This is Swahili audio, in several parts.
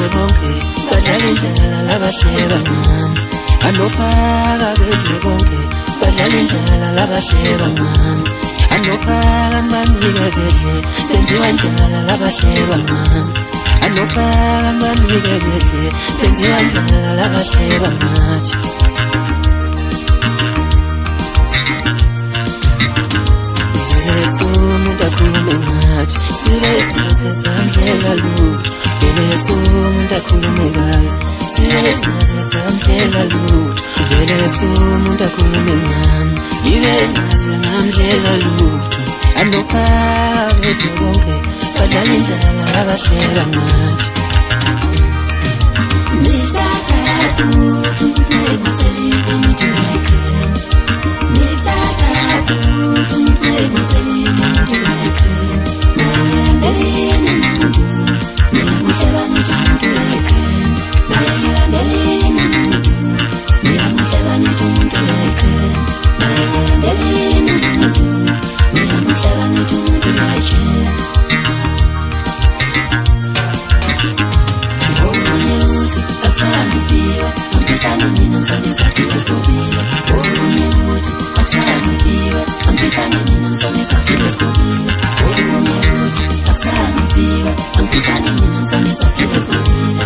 bonke badlala indlala labahleba mama anophaka beze bonke badlala indlala labahleba mama anophaka banike bedle benziwa indlala labahleba mama anophaka banike bedle benziwa indlala labahleba mathi umuntu akhulume ngathi sibe isingaze samhlela lutho vele umuntu akhulume ngayo sibe isingaze samhlela lutho vele umuntu akhulume ngami ibe ngaze ngamhlela lutho anophaka beze bonke badlala indlala labahleba ngathi nithatha umuntu ebuthelini umuntu yakhe nithatha umuntu ebuthelini umuntu yakhe nayambelini umuntu niyamuhleba umuntu yakhe nayambelini umuntu niyamuhleba umuntu yakhe nayambelini umuntu niyamuhleba umuntu yakhe Aksanipiwe, ampisani mina nsani sakhi esikobile Omunye uthi, aksanipiwe, ampisani mina nsani sakhi esikobile Omunye uthi, aksanipiwe, ampisani mina nsani sakhi esikobile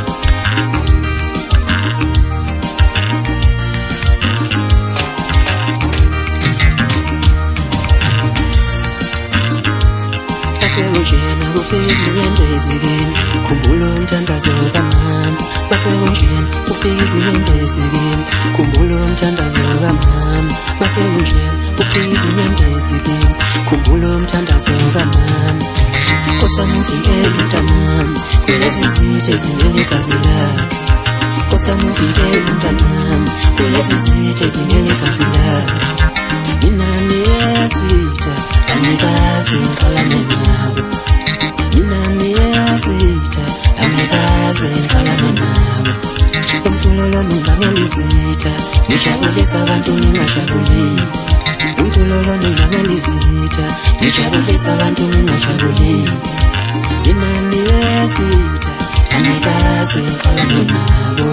Basekunjena kufika izilwembe ezikini Khumbula umthandazo kamama Basekunjena kufika izilwembe ezikini Khumbula umthandazo kamama Basekunjena kufika izilwembe ezikini Khumbula umthandazo kamama Nkosami mvikele umntanami kulezi zithe ezingela igazi lakhe Nkosami mvikele umntanami kulezi zithe ezingela igazi lakhe Mina niyazitha angikaze ngixabane nawe Mina niyazitha angikaze ngixabane nawe Umculo lo ngingamelizitha ngijabulisa abantu ngingajabulile Umculo lo ngingamelizitha ngijabulisa abantu ngingajabulile Mina niyazitha angikaze ngixabane nabo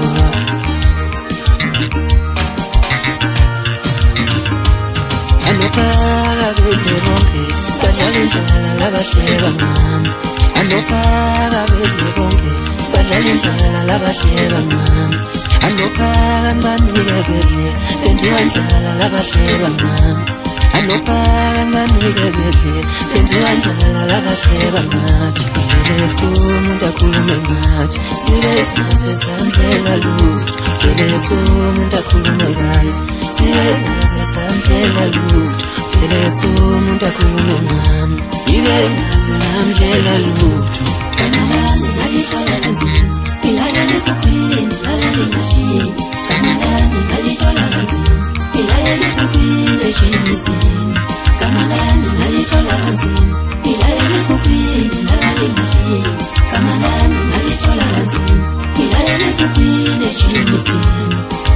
Anophaka beze bonke badlala indlala labahleba mama Anophaka beze bonke badlala indlala labahleba mama Anophaka banike bedle benziwa indlala labahleba mama Anophaka banike bedle benziwa indlala labahleba mathi vele umuntu akhulume ngathi sibe isingaze samhlela lutho vele umuntu akhulume ngayo sibe isingaze samhlela lutho vele umuntu akhulume ngami ibe ngaze ngamhlela lutho kamalami ngalithola kanzima ngilala nekhukhwini ngilala ngemashini kamalami ngalithola kanzima ngilala nekhukhwini ejimisini kamalami ngalithola kanzima ngilala nekhukhwini ngilala ngemashini kamalami ngalithola kanzima ngilala nekhukhwini ejimisini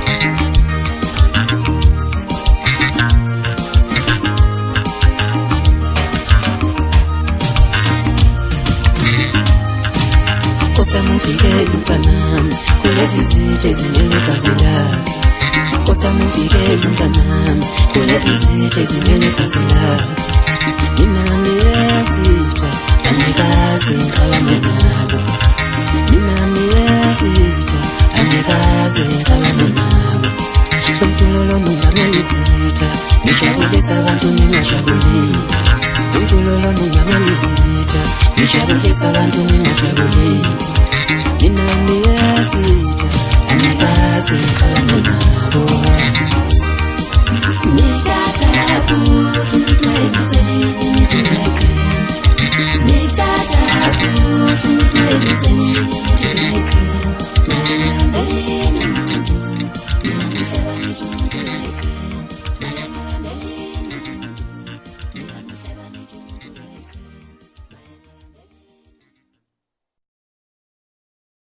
Nkosami mvikele umntanami kulezi zithe ezingela igazi lakhe Nkosami mvikele umntanami kulezi zithe ezingela igazi lakhe Mina niyazitha angikaze ngixabane nabo Mina niyazitha angikaze ngixabane nabo Umculo lo ngingamelizitha ngijabulisa abantu ngingajabulile Umculo lo ngingamelizitha ngijabulisa abantu ngingajabulile Mina niyazitha angikaze ngixabane nabo Nithatha umuntu ebuthelini umuntu yakhe Nithatha umuntu ebuthelini umuntu yakhe